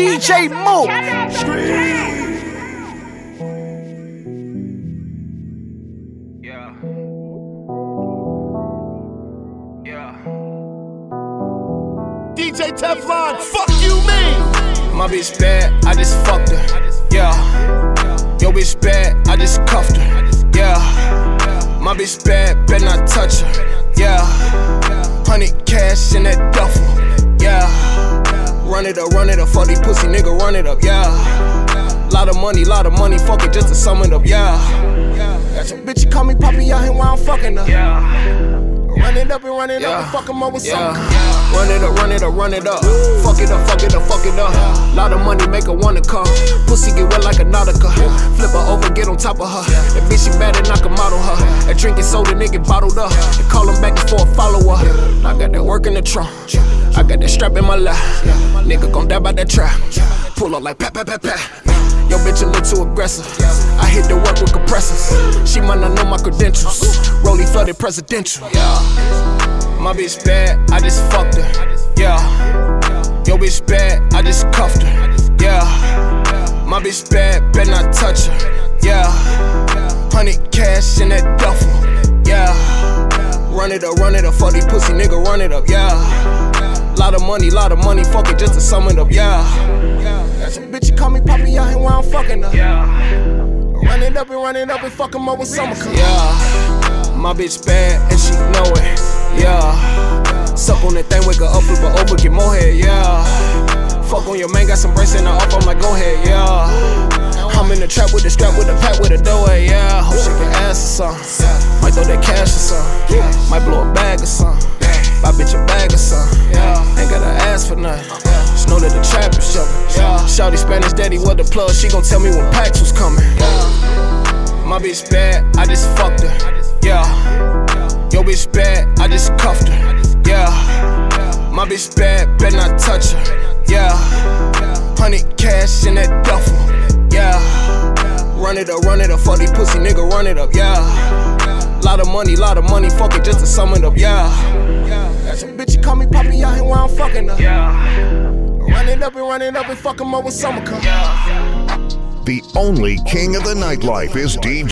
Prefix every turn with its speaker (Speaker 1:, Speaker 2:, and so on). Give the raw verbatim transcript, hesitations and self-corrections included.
Speaker 1: D J Mo.
Speaker 2: Yeah. Yeah.
Speaker 1: D J Teflon, fuck you mean?
Speaker 2: My bitch bad, I just fucked her. Yeah. Yo bitch bad, I just cuffed her. Yeah. My bitch bad, better not touch her. Yeah. Hundred cash in that duffel. Yeah. Run it up, run it up, fuck these pussy nigga, run it up. Yeah. Lot of money, lot of money, fuck it just to sum it up. Yeah. Got your bitch, you call me Poppy out here while I'm fucking her. Yeah. Run it up and run it yeah. up and fuck 'em up with yeah. something. Yeah. Run it up, run it up, run it up. Fuck it up, fuck it up, fuck it up. Yeah. Lot of money make her wanna come. Pussy get wet like a Nautica. Yeah. Flip her over, get on top of her. Yeah. That bitch she mad and knock 'em out on her. Yeah. That drinking soda, nigga bottled up. Yeah. And call him back before a follower. Yeah. I got that work in the trunk. Yeah. I got that strap in my lap. Yeah. Nigga gon' die by that trap. Yeah. Pull up like pat, pat, pat, pat. Yo, bitch, a little too aggressive. I hit the work with compressors. She might not know my credentials. Rollie flooded presidential. Yeah. My bitch bad, I just fucked her. Yeah. Yo, bitch bad, I just cuffed her. Yeah. My bitch bad, better not touch her. Yeah. Hundred cash in that duffel. Yeah. Run it up, run it up, fuck these pussy nigga, run it up. Yeah. Lot of money, lot of money, fuck it just to sum it up. Yeah. Got your bitch, you call me Poppy out here while I'm fucking her. Yeah. Run it up and run it up and fuck 'em up with summer. Yeah. My bitch bad and she know it. Yeah. Suck on that thing, wake her up, flip her over, get more head. Yeah. Fuck on your man, got some brace in her up, I'm like, go ahead. Yeah. I'm in the trap with the strap, with the pack, with the dough. Yeah. Hope she can ass or something. Might throw that cash or something. Might blow a bag or something. Buy bitch a bag or something. Yeah. Ain't gotta ask for nothing. Just know that the trap is shoving. Yeah. Shawty Spanish daddy, what the plug? She gon' tell me when packs was coming. Yeah. My bitch bad, I just fucked her. Yeah. Yo bitch bad, I just cuffed her. Yeah. My bitch bad, better not touch her. Yeah. Hundred cash in that duffel. Yeah. Run it up, run it up, fuck these pussy nigga, run it up. Yeah. Lot of money, lot of money, fuck it just to sum it up. Yeah. Got your bitch, you call me Poppy out here while I'm fucking her. Yeah. Run it up and run it up and fuck 'em up with summer come. Yeah.
Speaker 3: The only king of the nightlife is D J